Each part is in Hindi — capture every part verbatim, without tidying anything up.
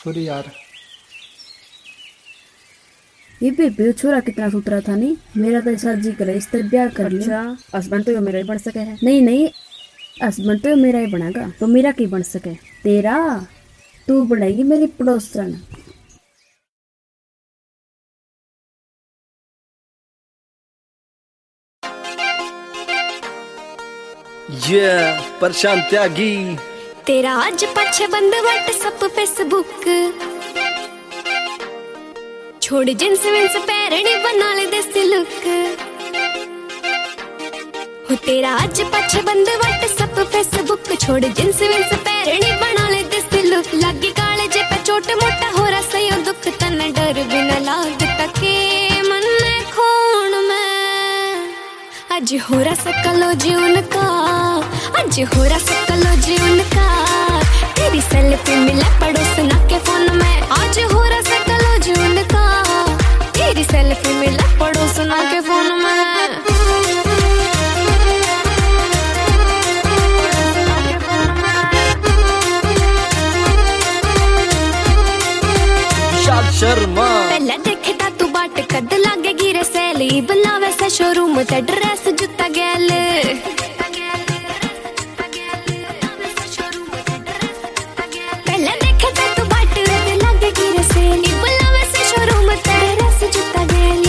सॉरी यार। ये बेबे छोरा कितना सुथरा था नहीं, मेरा तो ऐसा जी करे इस तरह ब्याह कर लिया। अच्छा हस्बैंड तो यो मेरा ही बन सके है। नहीं नहीं, हस्बैंड तो मेरा ही बनेगा, तो मेरा की बन सके तेरा, तू बनेगी मेरी पड़ोसन। ये परेशान त्यागी तेरा आज पाछे बंद व्हाट्सएप फेसबुक, छोड़ जींस विंस पैरणी बना ले देसी लुक। हो तेरा आज पाछे बंद व्हाट्सएप फेसबुक, छोड़ जींस विंस पैरणी बना ले देसी लुक। लागी काले जे पे छोट मोटा हो रहा सयो दुख, तन डर भी न लागता के मन खोण में। आज हो रहा सकलो जीवन का, आज हो रहा सकलो जीवन का, तेरी सेल्फी मिले पड़ोसन के फोन में। आज हो रहा सकलो जीवन का, तेरी सेल्फी मिले पड़ोसन के फोन में। शर्मा पहले देखता तू बाट कद लागे गिरे सैली, बुलावे से शोरूम ते ड्रेस जूता गैल। पहले देखता तू बाट कद लागे गिरे सैली, बुलावे से शोरूम ते ड्रेस जूता गैल।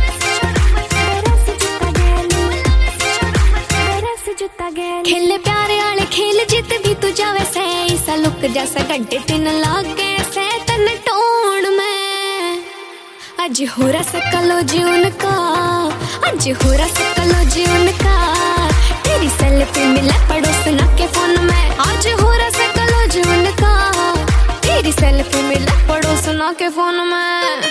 खेले प्यारे वाले खेल जीत भी तू जावे से, ऐसा लुक जैसा घंटे तीन लागे से तन टोन में। आज हो रहा सकलो जीवन का, आज हो रहा सकलो जीवन का, तेरी सेल्फी मिले पड़ोसन के फोन में। आज हो रहा सकलो जीवन का, तेरी सेल्फी मिले पड़ोसन के फोन में।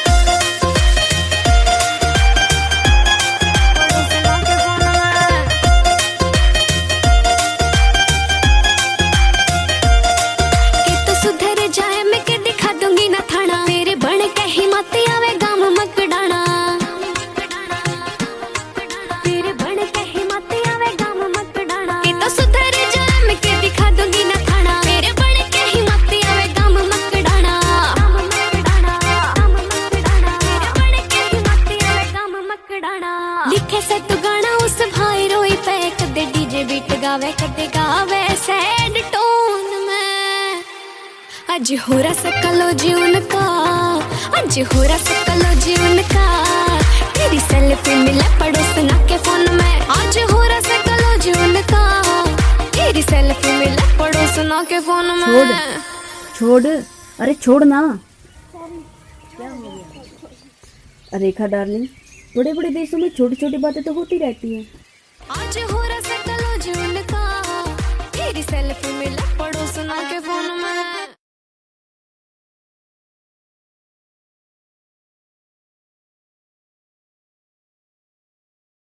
लिखे से तू गाना उस भाई रोई पे, कदे डीजे बीट गावे कदे गावे सैड टोन में। आज हो रहा सकलो जीवन का, आज हो रहा सकलो जीवन का, तेरी सेल्फी मिले पड़ोसन के फोन में। आज हो रहा सकलो जीवन का, तेरी सेल्फी मिले पड़ोसन के फोन में। छोड़ छोड़, अरे छोड़ ना। क्या हो गया? रेखा डार्लिंग, बड़े बड़े देशों में छोटी छोटी बातें तो होती रहती हैं। आज हो